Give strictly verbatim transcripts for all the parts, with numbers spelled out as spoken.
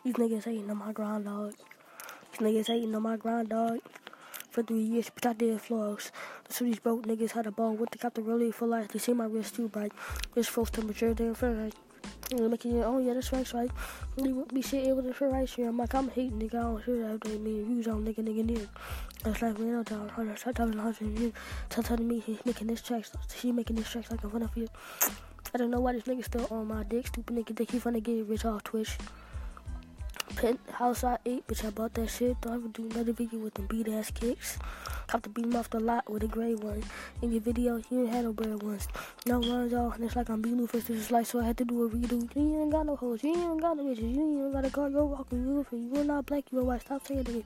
These niggas hating on my grind, dog. These niggas hating on my grind, dog. For three years, but I did vlogs. So these broke niggas had a ball with the got the really for life. They see my wrist too bright. Wrist full temperature, damn Fahrenheit. You making it, oh yeah, that's right, right. You be sitting with the for right here. I'm like, I'm hating nigga. I don't hear that. They mean views on nigga, nigga, nigga. That's like, man, I'm down. I'm telling her, tell telling me he's making this track. She making this track like in front of you. I don't know why this nigga still on my dick. Stupid nigga think he finna get rich off Twitch. Penthouse I ate, bitch, I bought that shit. Don't ever do another video with them beat ass kicks. Caught the beat him off the lot with a gray one. In your video, you ain't had no bread once. No runs off, and it's like I'm beating you first. This is like, so I had to do a redo. You ain't got no hoes, you ain't got no bitches, you ain't got a car, you're walking, you're you're not black, you're white. Stop saying that.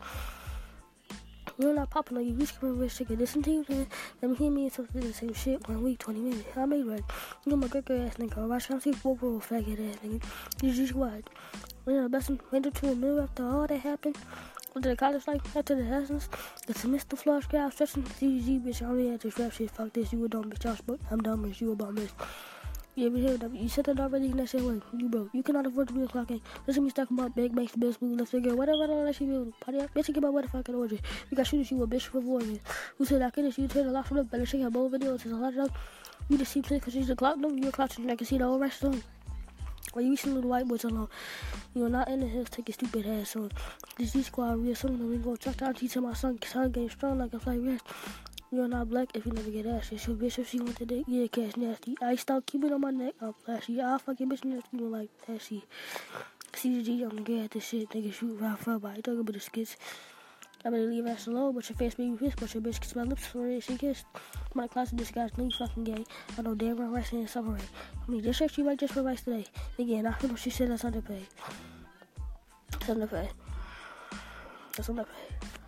You're not popping on you. You screaming rich chicken. Listen to you, man. Let me hear me and something the same shit. One week, twenty minutes. I made right. You my good ass nigga. Watch out, see four roll faggot ass nigga. You just what? We had a blessing. Went to a middle after all that happened. Went to the college life after the lessons. The semester flush guy stretching. C G bitch. I only had to rap shit. Fuck this. You a dumb bitch. Y'all spoke. I'm dumb as you a bum bitch. You ever hear that? You said that already and that shit went. You broke. You cannot afford to be a clock in. Listen to me talking about big banks, bills, blue, let's figure whatever I let you build. Party up. Bitch, you get my what the fuck in order. You got shooters, you a bitch for warrior. Who said I couldn't? You turn a lot from the better shit. Have both videos. There's a lot of them. You just seem to because she's a clock. No, you're a clock and I can see the whole rest of them. Well, you see little white boys alone. You're not in the hills, take your stupid ass on. This G squad real soon, and we go check out. Teach my son, son game strong like a flight rest. You're not black if you never get ass. She bitch if she want to date, yeah, cash nasty. I stop keeping on my neck, I'm flashy. I'll fucking bitch nasty, you like that shit. C G, I'm gonna get this shit, nigga shoot around for everybody. Talking about the skits. I better leave ass alone, but your face baby pissed, but your bitch kiss my lips for it, she kissed. My class of this guy's new fucking gay. I know damn well rice and summer. I mean, this shirt she might just for rice today. Again, I heard what she said that's underpaid. That's underpaid. That's underpaid.